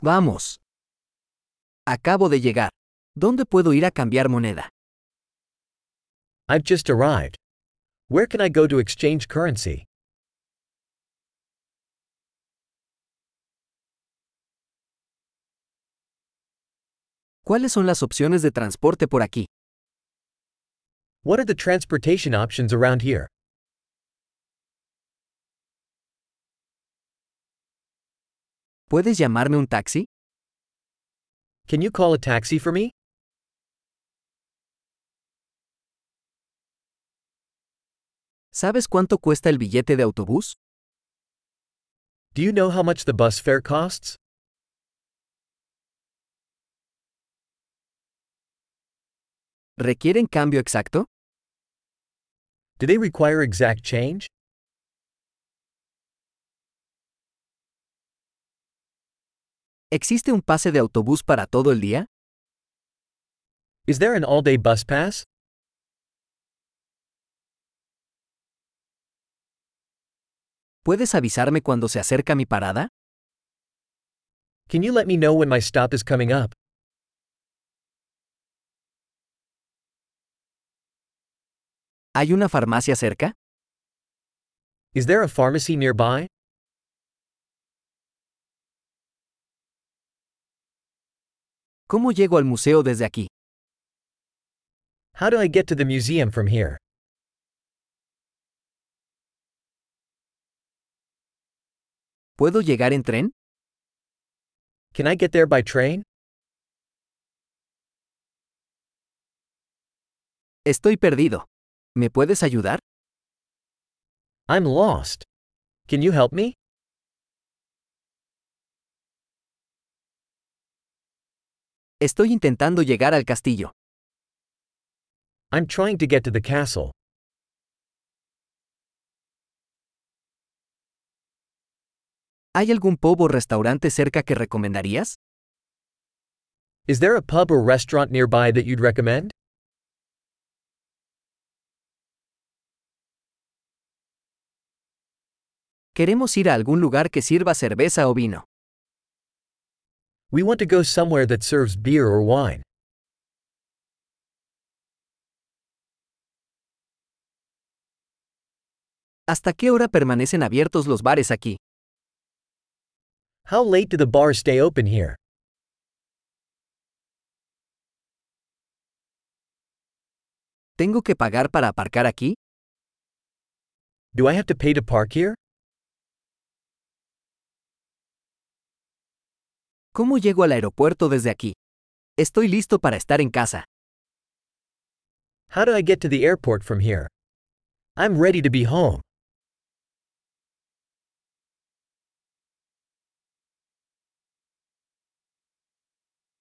Vamos. Acabo de llegar. ¿Dónde puedo ir a cambiar moneda? I've just arrived. Where can I go to exchange currency? ¿Cuáles son las opciones de transporte por aquí? What are the transportation options around here? ¿Puedes llamarme un taxi? Can you call a taxi for me? ¿Sabes cuánto cuesta el billete de autobús? Do you know how much the bus fare costs? ¿Requieren cambio exacto? Do they require exact change? ¿Existe un pase de autobús para todo el día? Is there an all-day bus pass? ¿Puedes avisarme cuando se acerca mi parada? Can you let me know when my stop is coming up? ¿Hay una farmacia cerca? Is there a pharmacy nearby? ¿Cómo llego al museo desde aquí? How do I get to the museum from here? ¿Puedo llegar en tren? Can I get there by train? Estoy perdido. ¿Me puedes ayudar? I'm lost. Can you help me? Estoy intentando llegar al castillo. I'm trying to get to the castle. ¿Hay algún pub o restaurante cerca que recomendarías? Is there a pub or restaurant nearby that you'd recommend? Queremos ir a algún lugar que sirva cerveza o vino. We want to go somewhere that serves beer or wine. ¿Hasta qué hora permanecen abiertos los bares aquí? How late do the bars stay open here? ¿Tengo que pagar para aparcar aquí? Do I have to pay to park here? ¿Cómo llego al aeropuerto desde aquí? Estoy listo para estar en casa. How do I get to the airport from here? I'm ready to be home.